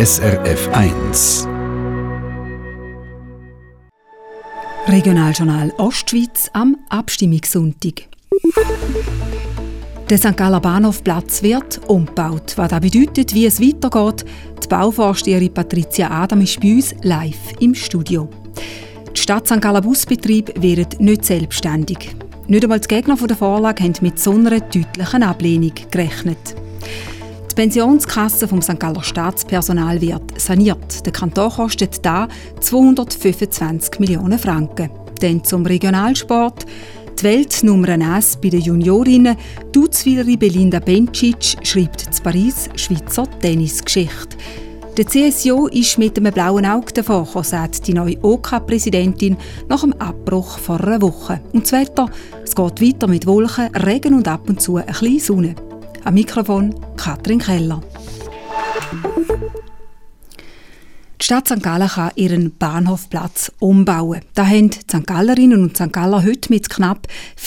SRF 1. Regionaljournal Ostschweiz am Abstimmungssonntag. Der St. Galler Bahnhofplatz wird umgebaut. Was das bedeutet, wie es weitergeht, die Bauvorsteherin Patricia Adam ist bei uns live im Studio. Die Stadt St. Galler Busbetriebe werden nicht selbstständig. Nicht einmal die Gegner der Vorlage haben mit so einer deutlichen Ablehnung gerechnet. Die Pensionskasse vom St. Galler Staatspersonal wird saniert. Der Kanton kostet da 225 Millionen Franken. Dann zum Regionalsport. Die Weltnummer 1 bei den Juniorinnen, die Uzwilerin Belinda Bencic, schreibt in Paris Schweizer Tennisgeschichte. Der CSO ist mit einem blauen Auge davon gekommen, sagt die neue OK-Präsidentin nach dem Abbruch vor einer Woche. Und das Wetter, es geht weiter mit Wolken, Regen und ab und zu ein bisschen Sonne. Am Mikrofon Katrin Keller. Die Stadt St. Gallen kann ihren Bahnhofplatz umbauen. Da haben die St. Gallerinnen und St. Galler heute mit knapp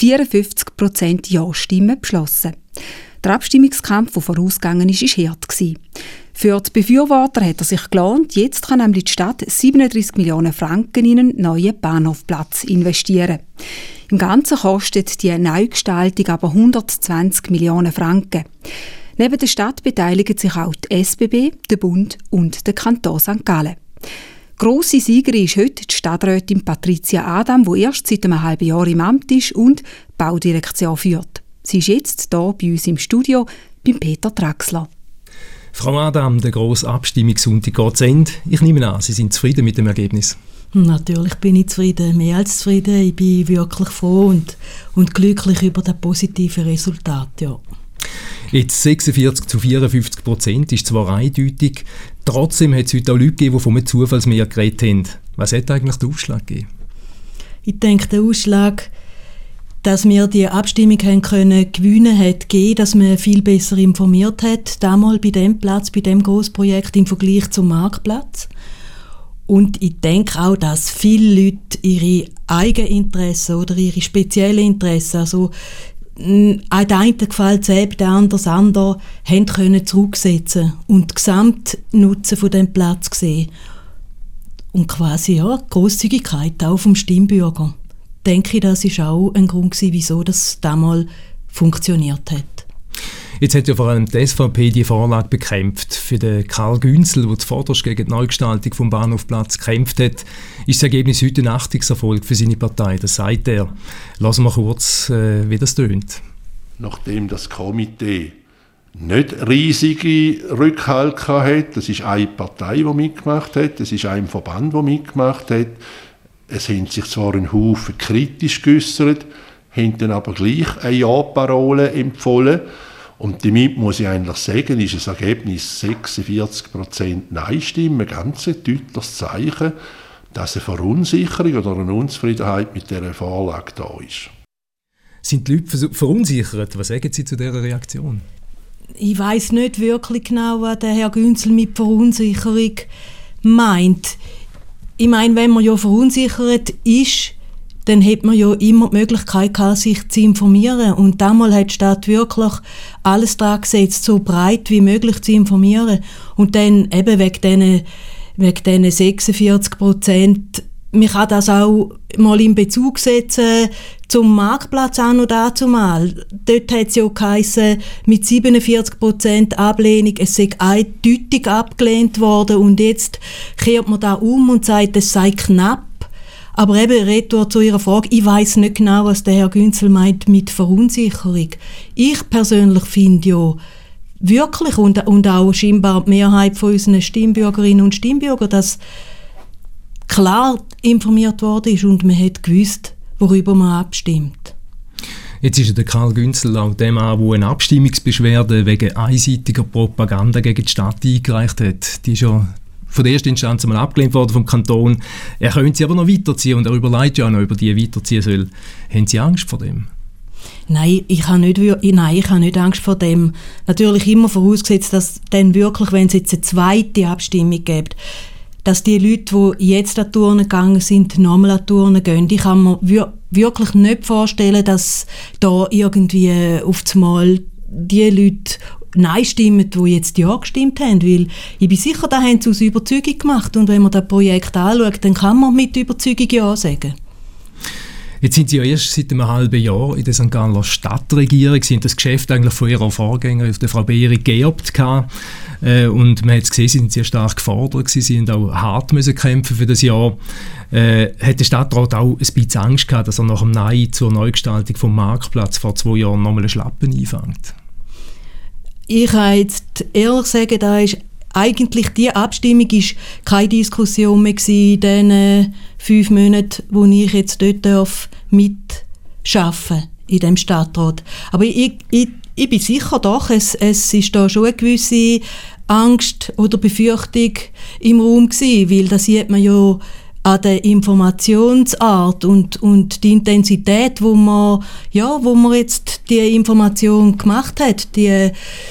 54% Ja-Stimmen beschlossen. Der Abstimmungskampf, der vorausgegangen ist, war hart. Für die Befürworter hat er sich gelohnt. Jetzt kann nämlich die Stadt 37 Millionen Franken in einen neuen Bahnhofplatz investieren. Im Ganzen kostet die Neugestaltung aber 120 Millionen Franken. Neben der Stadt beteiligen sich auch die SBB, der Bund und der Kanton St. Gallen. Grosse Siegerin ist heute die Stadträtin Patricia Adam, die erst seit einem halben Jahr im Amt ist und die Baudirektion führt. Sie ist jetzt hier bei uns im Studio, beim Peter Traxler. Frau Adam, der grosse Abstimmungssonntag geht zu Ende. Ich nehme an, Sie sind zufrieden mit dem Ergebnis? Natürlich bin ich zufrieden, mehr als zufrieden. Ich bin wirklich froh und glücklich über das positive Resultat. Ja. Jetzt 46-54% ist zwar eindeutig, trotzdem hat es heute auch Leute gegeben, die von einem Zufallsmehr geredet haben. Was hat eigentlich den Ausschlag gegeben? Ich denke, der Ausschlag, dass wir die Abstimmung gewinnen können, hat gegeben, dass man viel besser informiert hat, damals bei diesem Platz, bei diesem Grossprojekt im Vergleich zum Marktplatz. Und ich denke auch, dass viele Leute ihre Eigeninteressen oder ihre speziellen Interessen, also der eine gefällt es eben, der andere das andere, haben können zurücksetzen und den Gesamtnutzen von diesem Platz sehen. Und quasi die Grosszügigkeit auch vom Stimmbürger. Denke ich, das war auch ein Grund gewesen, wieso das damals funktioniert hat. Jetzt hat ja vor allem die SVP die Vorlage bekämpft. Für den Karl Günzel, der zuvorderst gegen die Neugestaltung vom Bahnhofplatz gekämpft hat, ist das Ergebnis heute ein Achtungserfolg für seine Partei. Das sagt er. Lassen wir kurz, wie das tönt. Nachdem das Komitee nicht riesige Rückhalt hatte, das ist eine Partei, die mitgemacht hat, das ist ein Verband, der mitgemacht hat. Es haben sich zwar ein Haufen kritisch geäussert, haben dann aber gleich eine Ja-Parole empfohlen. Und damit muss ich eigentlich sagen, ist das Ergebnis 46% Nein-Stimmen, ganz ein deutliches Zeichen, dass eine Verunsicherung oder eine Unzufriedenheit mit dieser Vorlage da ist. Sind die Leute verunsichert? Was sagen Sie zu dieser Reaktion? Ich weiss nicht wirklich genau, was der Herr Günzel mit Verunsicherung meint. Ich meine, wenn man ja verunsichert ist, dann hat man ja immer die Möglichkeit gehabt, sich zu informieren. Und damals hat die Stadt wirklich alles daran gesetzt, so breit wie möglich zu informieren. Und dann eben wegen diesen 46%, man kann das auch mal in Bezug setzen zum Marktplatz an und dazumal. Dort hat es ja geheissen, mit 47% Ablehnung, es sei eindeutig abgelehnt worden. Und jetzt kehrt man da um und sagt, es sei knapp. Aber eben, retour zu Ihrer Frage, ich weiss nicht genau, was der Herr Günzel meint mit Verunsicherung. Ich persönlich finde ja wirklich, und auch scheinbar die Mehrheit von unseren Stimmbürgerinnen und Stimmbürgern, dass klar informiert worden ist und man hat gewusst, worüber man abstimmt. Jetzt ist der Karl Günzel auch der Mann, der eine Abstimmungsbeschwerde wegen einseitiger Propaganda gegen die Stadt eingereicht hat. Die ist ja von der ersten Instanz einmal abgelehnt worden vom Kanton. Er könnte sie aber noch weiterziehen und er überlegt ja noch, ob er die weiterziehen soll. Haben Sie Angst vor dem? Nein, ich habe nicht Angst vor dem. Natürlich immer vorausgesetzt, dass dann wirklich, wenn es jetzt eine zweite Abstimmung gibt, dass die Leute, die jetzt an die Turnen gegangen sind, nochmal an die Turnen gehen. Ich kann mir wirklich nicht vorstellen, dass da irgendwie auf einmal die Leute Nein stimmen, die jetzt Ja gestimmt haben, weil ich bin sicher, da haben sie aus Überzeugung gemacht und wenn man das Projekt anschaut, dann kann man mit Überzeugung Ja sagen. Jetzt sind Sie ja erst seit einem halben Jahr in der St. Galler Stadtregierung. Sie haben das Geschäft eigentlich von Ihrer Vorgängerin, der Frau Beeri, geerbt gehabt. Und man hat gesehen, Sie sind sehr stark gefordert gewesen. Sie mussten auch hart kämpfen für das Jahr. Hat der Stadtrat auch ein bisschen Angst gehabt, dass er nach dem Nein zur Neugestaltung vom Marktplatz vor 2 Jahren nochmal einen Schlappen einfängt? Ich kann jetzt ehrlich sagen, da ist eigentlich die Abstimmung ist keine Diskussion mehr gewesen in den 5 Monaten, wo ich jetzt dort mitarbeiten in dem Stadtrat. Aber ich bin sicher doch, es ist da schon eine gewisse Angst oder Befürchtung im Raum gewesen, weil das sieht man ja an der Informationsart und die Intensität, wo man jetzt die Information gemacht hat, der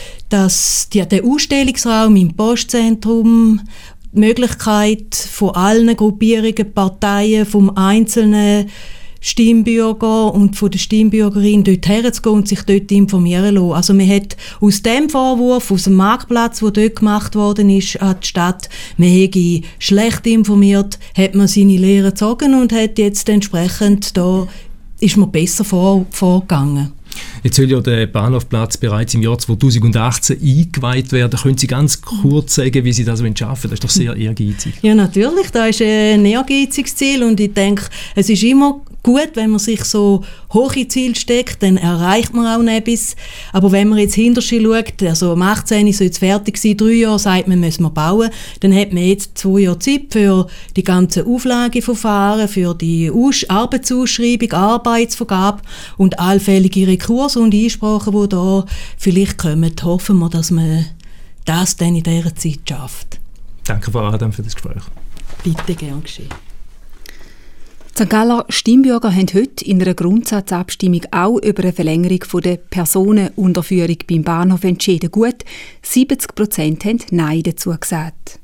Ausstellungsraum im Postzentrum, die Möglichkeit von allen Gruppierungen, Parteien, vom einzelnen Stimmbürger und von der Stimmbürgerin dort herzugehen und sich dort informieren lassen. Also man hat aus dem Vorwurf, aus dem Marktplatz, der dort gemacht worden ist an die Stadt, man hätte schlecht informiert, hat man seine Lehre gezogen und hat jetzt entsprechend, da ist man besser vorgegangen. Jetzt soll ja der Bahnhofplatz bereits im Jahr 2018 eingeweiht werden. Können Sie ganz kurz sagen, wie Sie das schaffen wollen? Das ist doch sehr ehrgeizig. Ja, natürlich. Das ist ein ehrgeiziges Ziel und ich denke, es ist immer gut, wenn man sich so hohe Ziele steckt, dann erreicht man auch etwas. Aber wenn man jetzt hinterher schaut, also am 18. soll es fertig sein, 3 Jahre sagt man, müssen wir bauen, dann hat man jetzt 2 Jahre Zeit für die ganzen Auflageverfahren, für die Arbeitsausschreibung, Arbeitsvergabe und allfällige Rekurse und Einsprachen, die da vielleicht kommen. Hoffen wir, dass man das dann in dieser Zeit schafft. Danke, Frau Adam, für das Gespräch. Bitte, gern geschehen. Die St. Galler Stimmbürger haben heute in einer Grundsatzabstimmung auch über eine Verlängerung der Personenunterführung beim Bahnhof entschieden. Gut 70% haben Nein dazu gesagt.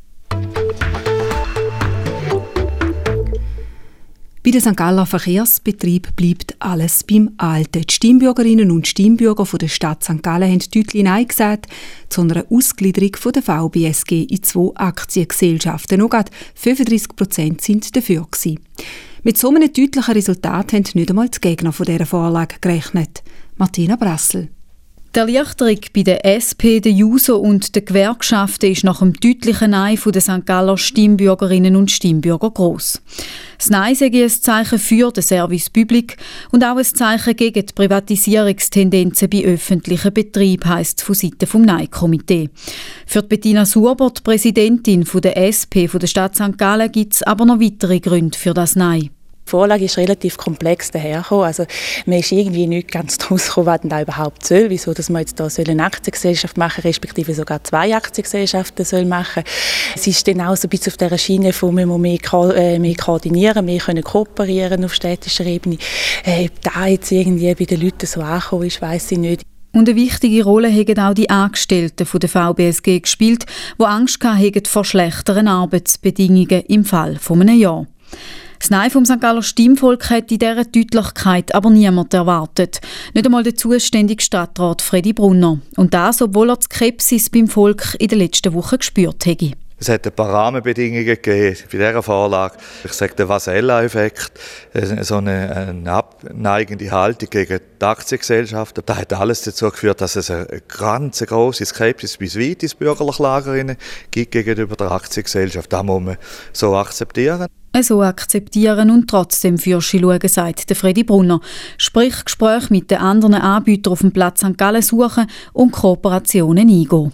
Bei den St. Galler Verkehrsbetrieb bleibt alles beim Alten. Die Stimmbürgerinnen und Stimmbürger der Stadt St. Gallen haben deutlich Nein gesagt zu einer Ausgliederung der VBSG in 2 Aktiengesellschaften. Noch gerade 35% sind dafür gewesen. Mit so einem deutlichen Resultat haben nicht einmal die Gegner von dieser Vorlage gerechnet. Martina Brassel. Die Erleichterung bei der SP, der JUSO und den Gewerkschaften ist nach dem deutlichen Nein der St. Galler Stimmbürgerinnen und Stimmbürger gross. Das Nein sei ein Zeichen für den Service Public und auch ein Zeichen gegen die Privatisierungstendenzen bei öffentlichen Betrieben, heisst es von Seiten des Nein-Komitee. Für Bettina Surber, die Präsidentin der SP der Stadt St. Gallen, gibt es aber noch weitere Gründe für das Nein. Die Vorlage ist relativ komplex dahergekommen. Also, man ist irgendwie nicht ganz draus gekommen, was denn da überhaupt soll. Wieso, dass man jetzt da eine Aktiengesellschaft machen soll, respektive sogar 2 Aktiengesellschaften soll machen. Es ist dann auch so ein bisschen auf dieser Schiene, wo wir mehr koordinieren, mehr können kooperieren auf städtischer Ebene. Ob da jetzt irgendwie bei den Leuten so angekommen ist, weiss ich nicht. Und eine wichtige Rolle haben auch die Angestellten der VBSG gespielt, die Angst hatten vor schlechteren Arbeitsbedingungen im Fall von einem Jahr. Das Nein vom St. Galler Stimmvolk hat in dieser Deutlichkeit aber niemand erwartet. Nicht einmal der zuständige Stadtrat Fredi Brunner. Und das, obwohl er die Skepsis beim Volk in den letzten Wochen gespürt hätte. Es hat ein paar Rahmenbedingungen gegeben bei dieser Vorlage. Ich sage den Vasella-Effekt, so eine abneigende Haltung gegen die Aktiengesellschaften. Das hat alles dazu geführt, dass es eine ganz grosse Skepsis bis weit ins bürgerliche Lager gibt gegenüber der Aktiengesellschaft. Das muss man so akzeptieren. So akzeptieren und trotzdem für schauen, sagt der Fredi Brunner. Sprich, Gespräche mit den anderen Anbietern auf dem Platz St. Gallen suchen und Kooperationen eingehen.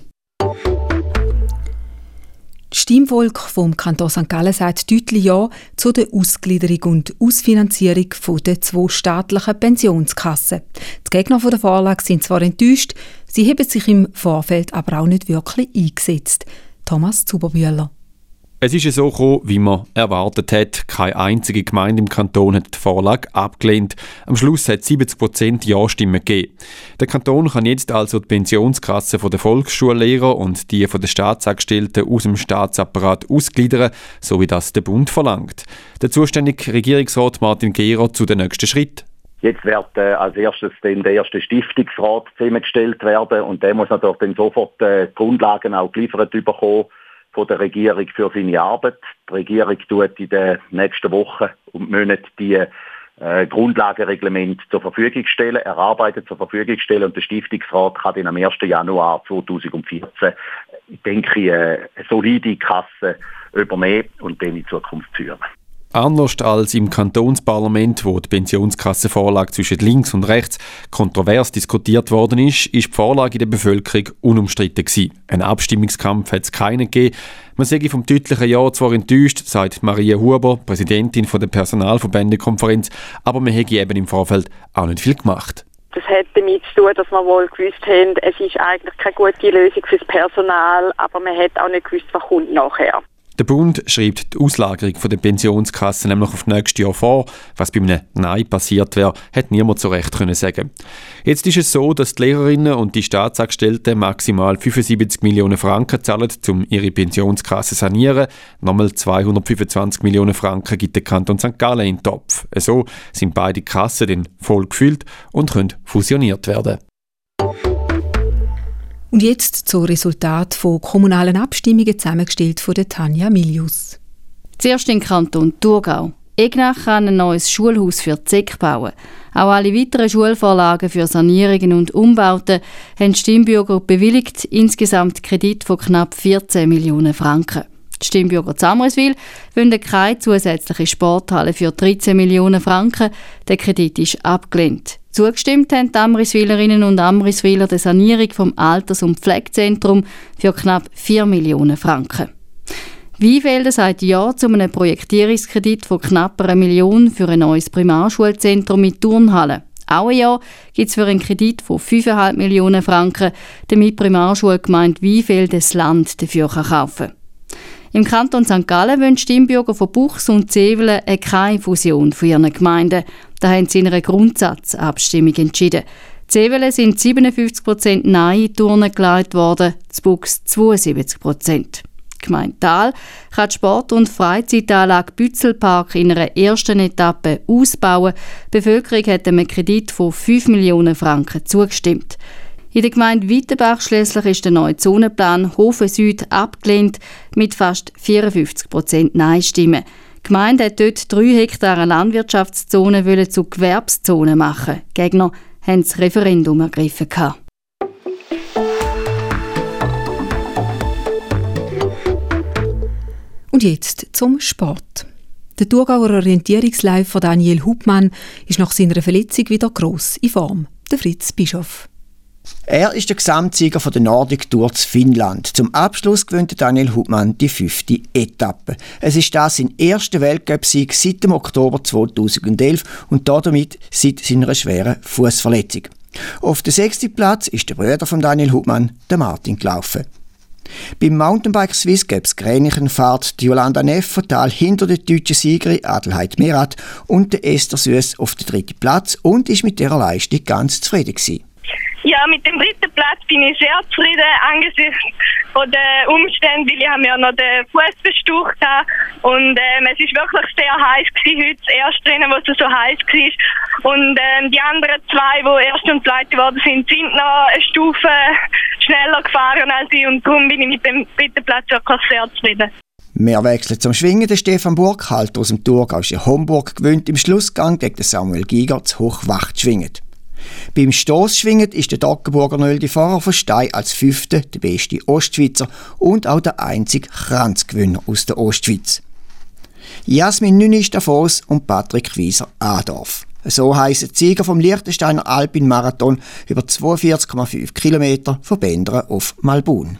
Das Stimmvolk vom Kanton St. Gallen sagt deutlich Ja zu der Ausgliederung und Ausfinanzierung der 2 staatlichen Pensionskassen. Die Gegner der Vorlage sind zwar enttäuscht, sie haben sich im Vorfeld aber auch nicht wirklich eingesetzt. Thomas Zuberbühler. Es ist so gekommen, wie man erwartet hat. Keine einzige Gemeinde im Kanton hat die Vorlage abgelehnt. Am Schluss hat es 70% Ja-Stimmen gegeben. Der Kanton kann jetzt also die Pensionskasse der Volksschullehrer und die der Staatsangestellten aus dem Staatsapparat ausgliedern, so wie das der Bund verlangt. Der zuständige Regierungsrat Martin Gehrer zu den nächsten Schritten. Jetzt wird als erstes dann der erste Stiftungsrat zusammengestellt werden und der muss natürlich dann sofort Grundlagen auch geliefert bekommen von der Regierung für seine Arbeit. Die Regierung tut in den nächsten Wochen und Monaten die Grundlagenreglement zur Verfügung stellen, erarbeitet zur Verfügung stellen und der Stiftungsrat kann dann am 1. Januar 2014, denke ich, eine solide Kasse übernehmen und dann in Zukunft führen. Anders als im Kantonsparlament, wo die Pensionskassenvorlage zwischen links und rechts kontrovers diskutiert worden ist, ist die Vorlage in der Bevölkerung unumstritten gewesen. Einen Abstimmungskampf hat es keinen gegeben. Man sei vom deutlichen Ja zwar enttäuscht, sagt Maria Huber, Präsidentin der Personalverbändekonferenz, aber man hätte eben im Vorfeld auch nicht viel gemacht. Das hat damit zu tun, dass wir wohl gewusst haben, es ist eigentlich keine gute Lösung für das Personal, aber man hat auch nicht gewusst, was kommt nachher. Der Bund schreibt die Auslagerung der Pensionskasse nämlich auf nächstes Jahr vor. Was bei einem Nein passiert wäre, hätte niemand so recht können sagen. Jetzt ist es so, dass die Lehrerinnen und die Staatsangestellten maximal 75 Millionen Franken zahlen, um ihre Pensionskasse zu sanieren. Nochmal 225 Millionen Franken gibt der Kanton St. Gallen in den Topf. So sind beide Kassen dann voll gefüllt und können fusioniert werden. Und jetzt zum Resultat von kommunalen Abstimmungen zusammengestellt von der Tanja Milius. Zuerst im Kanton Thurgau. Egnach kann ein neues Schulhaus für die ZEC bauen. Auch alle weiteren Schulvorlagen für Sanierungen und Umbauten haben die Stimmbürger bewilligt, insgesamt Kredit von knapp 14 Millionen Franken. Die Stimmbürger Zamriswil wollen keine zusätzliche Sporthalle für 13 Millionen Franken. Der Kredit ist abgelehnt. Zugestimmt haben die Amriswilerinnen und Amriswiler der Sanierung vom Alters- und Pflegezentrum für knapp 4 Millionen Franken. Weinfelden sagt Ja zu einem Projektierungskredit von knapp 1 Million für ein neues Primarschulzentrum mit Turnhalle. Auch ein Ja gibt es für einen Kredit von 5,5 Millionen Franken, damit die Primarschulgemeinde Weinfelden das Land dafür kaufen kann. Im Kanton St. Gallen wollen Stimmbürger von Buchs und Zevelen keine Fusion von ihren Gemeinden. Da haben sie in einer Grundsatzabstimmung entschieden. Zevelen sind 57% Nein in die Urne gelegt worden, zu Buchs 72%. Die Gemeinde Thal kann die Sport- und Freizeitanlage Bützelpark in einer ersten Etappe ausbauen. Die Bevölkerung hat einem Kredit von 5 Millionen Franken zugestimmt. In der Gemeinde Weitenbach schliesslich ist der neue Zonenplan Hofen Süd abgelehnt mit fast 54% Nein-Stimmen. Die Gemeinde hat dort 3 Hektare Landwirtschaftszone zu Gewerbszonen machen. Die Gegner haben das Referendum ergriffen. Und jetzt zum Sport. Der Thurgauer Orientierungsläufer Daniel Hubmann ist nach seiner Verletzung wieder gross in Form. Der Fritz Bischof. Er ist der Gesamtsieger von der Nordic Tour zu Finnland. Zum Abschluss gewinnt Daniel Hubmann die 5. Etappe. Es ist das sein erster Weltcup-Sieg seit dem Oktober 2011 und damit seit seiner schweren Fußverletzung. Auf den 6. Platz ist der Bruder von Daniel Hubmann, der Martin, gelaufen. Beim Mountainbike Swiss Games Gränichen fährt Jolanda Neff total hinter der deutschen Siegerin Adelheid Merath und der Esther Süss auf den 3. Platz und ist mit ihrer Leistung ganz zufrieden gewesen. Ja, mit dem 3. Platz bin ich sehr zufrieden angesichts von den Umständen, weil ich habe ja noch den Fuß verstaucht habe. Und es ist wirklich sehr heiß gewesen heute, das erste Rennen, wo es so heiß war. Und die anderen 2, die erste und zweite geworden sind noch eine Stufe schneller gefahren als ich. Und darum bin ich mit dem 3. Platz wirklich sehr zufrieden. Wir wechseln zum Schwingen. Der Stefan Burkhalter aus dem Thurgauischen Homburg gewinnt im Schlussgang gegen Samuel Giger zu Hochwacht schwingend. Beim Stossschwingen ist der Toggenburger Nöldi-Fahrer von Stein als 5. der beste Ostschweizer und auch der einzige Kranzgewinner aus der Ostschweiz. Jasmin Nünisch-Davos und Patrick Wieser-Adorf. So heissen die Sieger vom Liechtensteiner Alpin-Marathon über 42,5 Kilometer von Bendern auf Malbun.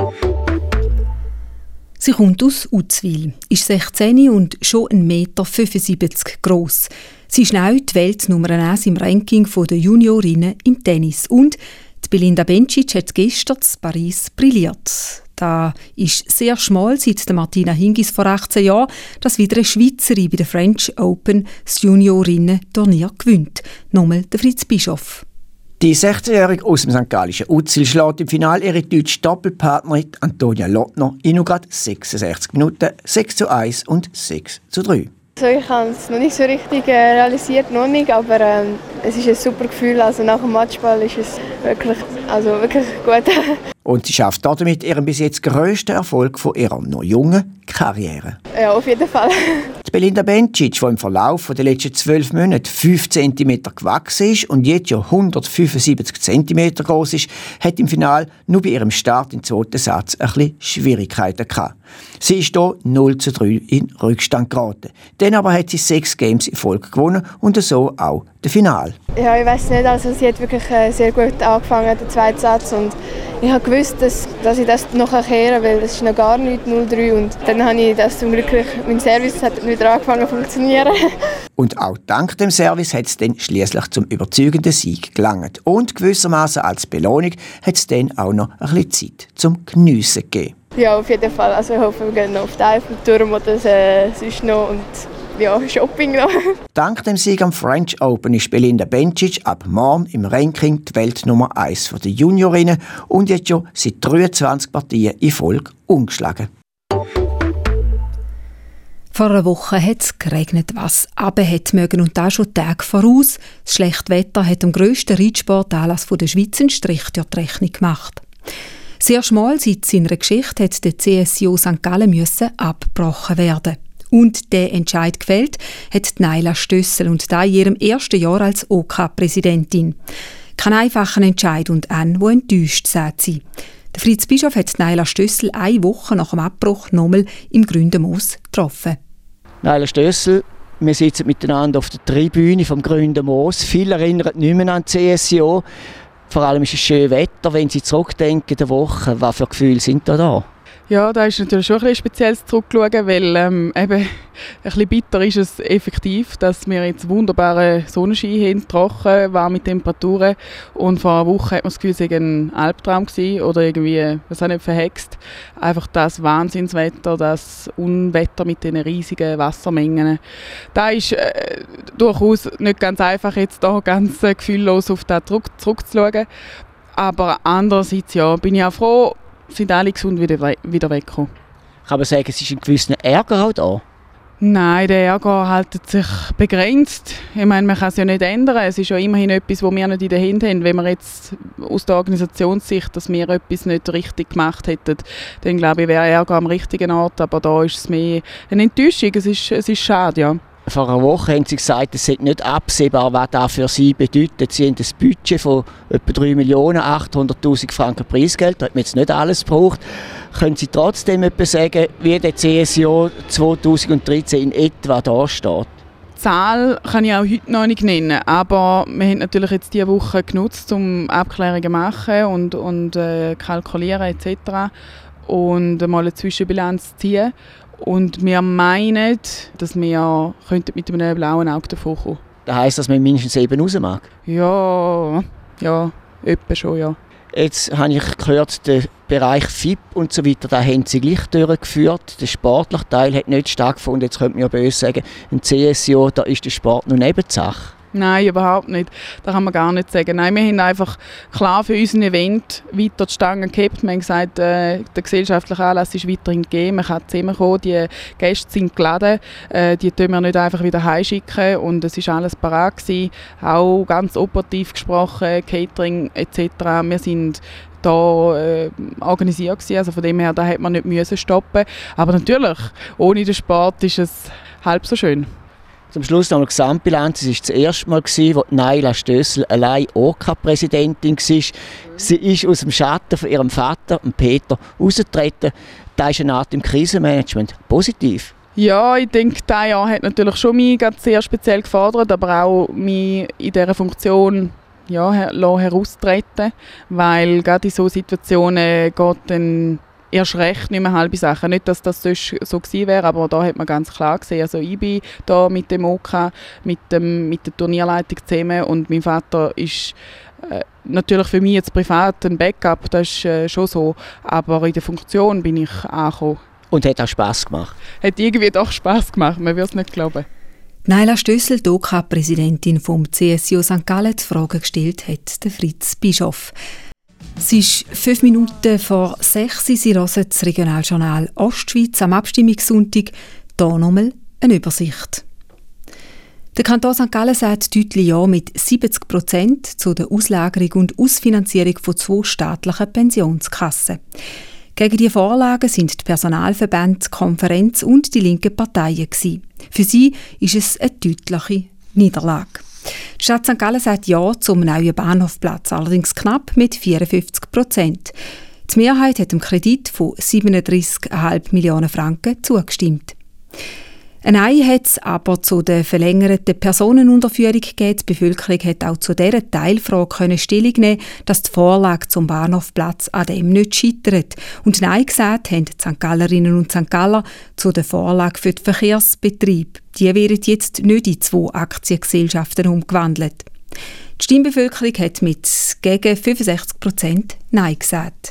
Sie kommt aus Uzwil, ist 16 und schon 1,75 Meter gross. Sie ist neu die Weltnummer 1 im Ranking der Juniorinnen im Tennis. Und die Belinda Bencic hat gestern in Paris brilliert. Da ist sehr schmal seit der Martina Hingis vor 18 Jahren, dass wieder eine Schweizerin bei der French Open das Juniorinnen-Turnier gewinnt. Nochmal der Fritz Bischof. Die 16-Jährige aus dem St. Gallischen Uzwil schlägt im Finale ihre deutsche Doppelpartnerin Antonia Lottner in nur gerade 66 Minuten 6:1 und 6:3. Also ich habe es noch nicht so richtig realisiert, noch nicht, aber es ist ein super Gefühl. Also nach dem Matchball ist es wirklich gut. Und sie schafft damit ihren bis jetzt grössten Erfolg von ihrer noch jungen Karriere. Ja, auf jeden Fall. Die Belinda Bencic, die im Verlauf der letzten 12 Monate 5 cm gewachsen ist und jetzt ja 175 cm groß ist, hat im Finale nur bei ihrem Start im zweiten Satz ein bisschen Schwierigkeiten gehabt. Sie ist hier 0:3 in Rückstand geraten. Dann aber hat sie 6 Games in Folge gewonnen und so auch das Finale. Ja, ich weiss nicht, also sie hat wirklich sehr gut angefangen, den zweiten Satz. Und ich habe gewusst, dass ich das noch kehren kann, weil das ist noch gar nicht 0:3. Und dann habe ich das zum Glück, mein Service hat wieder angefangen zu funktionieren. Und auch dank dem Service hat es dann schliesslich zum überzeugenden Sieg gelangt. Und gewissermaßen als Belohnung hat es dann auch noch ein bisschen Zeit zum Geniessen gegeben. Ja, auf jeden Fall. Also ich hoffe, wir gehen noch auf den Eiffelturm oder sonst noch und ja, Shopping noch. Dank dem Sieg am French Open ist Belinda Bencic ab morgen im Ranking die Weltnummer 1 der Juniorinnen und jetzt schon seit 23 Partien in Folge ungeschlagen. Vor einer Woche hat es geregnet, was runter hat mögen und das schon Tage voraus. Das schlechte Wetter hat dem grössten Reitsportanlass der Schweiz einen Strich durch die Rechnung gemacht. Sehr schmal seit seiner Geschichte hat der CSIO St. Gallen abgebrochen werden. Und der Entscheid gefällt hat Naila Stössel und da in ihrem ersten Jahr als OK-Präsidentin. Kein einfacher Entscheid und ein, wo enttäuscht sagt sie. Der Fritz Bischof hat Naila Stössel 1 Woche nach dem Abbruch nochmal im Gründermoos getroffen. Naila Stössel, wir sitzen miteinander auf der Tribüne vom Gründermoos. Viele erinnern nicht mehr an die CSIO. Vor allem ist es schönes Wetter, wenn Sie zurückdenken der Woche. Was für Gefühle sind da? Ja, da ist natürlich schon ein bisschen spezielles zurückschauen, weil eben ein bisschen bitter ist es effektiv, dass wir jetzt wunderbare Sonnenschein haben, trocken, warme Temperaturen und vor einer Woche hat man das Gefühl, es war ein Albtraum gewesen oder irgendwie, was auch nicht, verhext. Einfach das Wahnsinnswetter, das Unwetter mit diesen riesigen Wassermengen. Da ist durchaus nicht ganz einfach, jetzt da ganz gefühllos auf das zurückzuschauen. Aber andererseits ja, bin ich auch froh, sind alle gesund wieder weggekommen. Kann man sagen, es ist ein gewisser Ärger auch da? Nein, der Ärger hält sich begrenzt. Ich meine, man kann es ja nicht ändern. Es ist ja immerhin etwas, was wir nicht in der Hand haben. Wenn wir jetzt aus der Organisationssicht, dass wir etwas nicht richtig gemacht hätten, dann glaube ich, wäre Ärger am richtigen Ort. Aber da ist es mehr eine Enttäuschung. Es ist schade, ja. Vor einer Woche haben Sie gesagt, es sei nicht absehbar, was das für Sie bedeutet. Sie haben ein Budget von etwa 3.800.000 Franken Preisgeld. Da hat man jetzt nicht alles gebraucht. Können Sie trotzdem etwas sagen, wie der CSIO 2013 in etwa da steht? Die Zahl kann ich auch heute noch nicht nennen, aber wir haben natürlich jetzt diese Woche genutzt, um Abklärungen zu machen und kalkulieren etc. und mal eine Zwischenbilanz zu ziehen. Und wir meinen, dass wir mit einem blauen Auge davon kommen. Das heisst, dass man mindestens eben raus mag? Ja, etwa schon, ja. Jetzt habe ich gehört, der Bereich FIP und so weiter, da haben Sie gleich durchgeführt. Der sportliche Teil hat nicht stattgefunden. Jetzt könnte man ja böse sagen, ein CSIO, da ist der Sport nur Nebensache. Nein, überhaupt nicht. Das kann man gar nicht sagen. Nein, wir haben einfach klar für unser Event weiter die Stangen gehabt. Wir haben gesagt, der gesellschaftliche Anlass ist weiterhin gegeben. Man kann zusammenkommen, die Gäste sind geladen. Die können wir nicht einfach wieder heimschicken. Und es war alles parat gewesen. Auch ganz operativ gesprochen, Catering etc. Wir sind da organisiert gewesen. Also von dem her, da hätte man nicht stoppen müssen. Aber natürlich, ohne den Sport ist es halb so schön. Zum Schluss noch eine Gesamtbilanz. Es war das erste Mal, als Naila Stössel allein OK-Präsidentin war. Sie ist aus dem Schatten von ihrem Vater, Peter, rausgetreten. Das ist eine Art im Krisenmanagement positiv. Ja, ich denke, dieses Jahr hat natürlich schon mich ganz sehr speziell gefordert, aber auch mich in dieser Funktion heraustreten, weil gerade in solchen Situationen geht dann erst recht nicht mehr halbe Sachen. Nicht, dass das sonst so gewesen wäre, aber da hat man ganz klar gesehen, also ich bin da mit dem OK, mit der Turnierleitung zusammen und mein Vater ist natürlich für mich jetzt privat ein Backup, das ist schon so, aber in der Funktion bin ich angekommen. Und hat auch Spass gemacht? Hat irgendwie doch Spass gemacht, man würde es nicht glauben. Naila Stössel, die OK-Präsidentin vom CSIO St. Gallen, die Frage gestellt hat der Fritz Bischof. Es ist 5 Minuten vor 6 Uhr. Sie hören das Regionaljournal Ostschweiz am Abstimmungssonntag. Hier nochmal eine Übersicht. Der Kanton St. Gallen sagt deutlich Ja mit 70% zu der Auslagerung und Ausfinanzierung von 2 staatlichen Pensionskassen. Gegen die Vorlagen sind die Personalverbände, die Konferenz und die linken Parteien gewesen. Für sie ist es eine deutliche Niederlage. Die Stadt St. Gallen sagt Ja zum neuen Bahnhofplatz, allerdings knapp mit 54%. Die Mehrheit hat dem Kredit von 37,5 Millionen Franken zugestimmt. Ein Nein hat es aber zu der verlängerten Personenunterführung gegeben. Die Bevölkerung hat auch zu dieser Teilfrage Stellung nehmen, dass die Vorlage zum Bahnhofplatz an dem nicht scheitert. Und Nein gesagt haben die St. Gallerinnen und St. Galler zu der Vorlage für den Verkehrsbetrieb. Die werden jetzt nicht in 2 Aktiengesellschaften umgewandelt. Die Stimmbevölkerung hat mit gegen 65% Nein gesagt.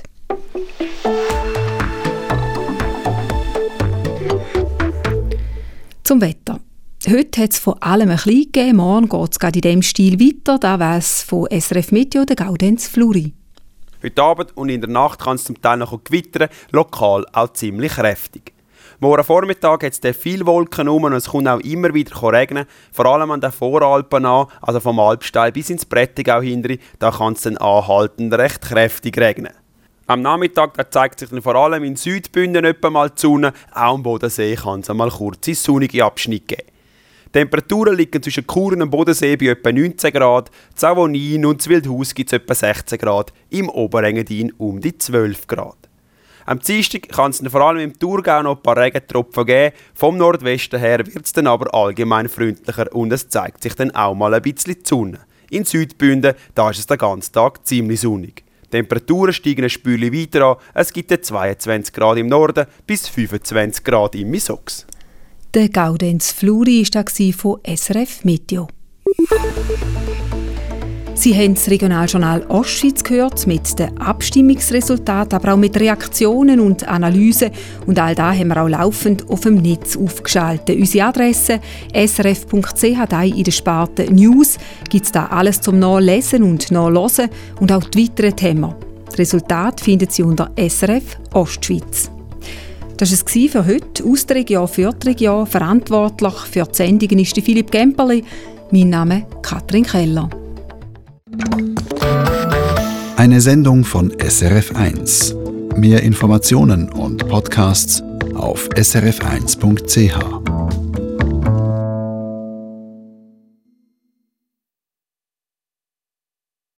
Zum Wetter. Heute hat es von allem ein bisschen gegeben, morgen geht es gerade in diesem Stil weiter. Da weiss von SRF Meteo der Gaudenz Fluri. Heute Abend und in der Nacht kann es zum Teil noch gewittern, lokal auch ziemlich kräftig. Morgen Vormittag hat es viele Wolken und es kommt auch immer wieder regnen, vor allem an den Voralpen an, also vom Alpsteil bis ins Prättigau hinten, da kann es dann anhaltend recht kräftig regnen. Am Nachmittag zeigt sich dann vor allem in Südbünden etwa mal die Sonne, auch am Bodensee kann es einmal kurze sonnige Abschnitte geben. Die Temperaturen liegen zwischen Chur und dem Bodensee bei etwa 19 Grad, Zavonin und Wildhaus gibt es etwa 16 Grad, im Oberengadin um die 12 Grad. Am Dienstag kann es dann vor allem im Thurgau noch ein paar Regentropfen geben, vom Nordwesten her wird es dann aber allgemein freundlicher und es zeigt sich dann auch mal ein bisschen die Sonne. In Südbünden da ist es den ganzen Tag ziemlich sonnig. Die Temperaturen steigen ein Spürchen weiter an. Es gibt 22 Grad im Norden bis 25 Grad im Misox. Der Gaudenz Fluri war von SRF Meteo. Sie haben das Regionaljournal Ostschweiz gehört, mit den Abstimmungsresultaten, aber auch mit Reaktionen und Analysen. Und all das haben wir auch laufend auf dem Netz aufgeschaltet. Unsere Adresse srf.ch, in der Sparte News gibt es da alles zum Nachlesen und Nachhören und auch die weiteren Themen. Das Resultat finden Sie unter SRF Ostschweiz. Das war es für heute. Aus der Region für die Region. Verantwortlich für die Sendungen ist Philipp Gemperli. Mein Name ist Katrin Keller. Eine Sendung von SRF1. Mehr Informationen und Podcasts auf srf1.ch.